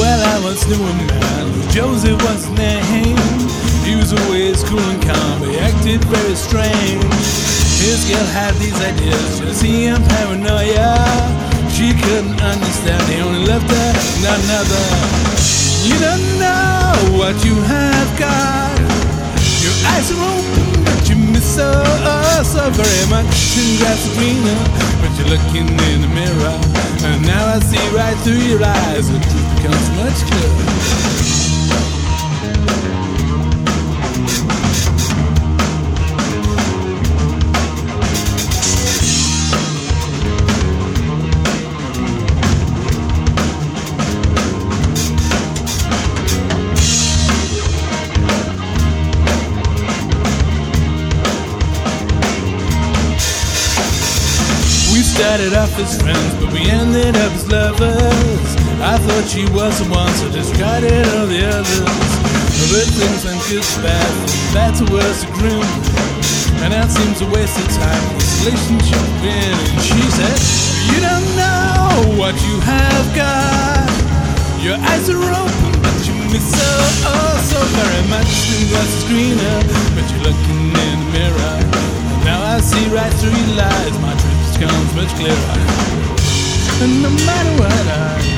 Well, I once knew a man, Joseph was his name. He was always cool and calm, but he acted very strange. His girl had these ideas, jealousy and paranoia. She couldn't understand, he only loved her, not another. You don't know what you have got. Your eyes are open, but you miss so very much. And grass is greener, but you're looking in the mirror. And now I see right through your eyes, the truth becomes much clearer. We started off as friends, but we ended up as lovers. I thought she was the one, so discarded all the others. But things went good to bad, from bad to worse to grim. And that seems a waste of time, this relationship been. And she said, you don't know what you have got. Your eyes are open, but you miss so very much. The grass is greener, but you're looking in the mirror. Now I see right through your lies, my truth becomes much clearer. And no matter what I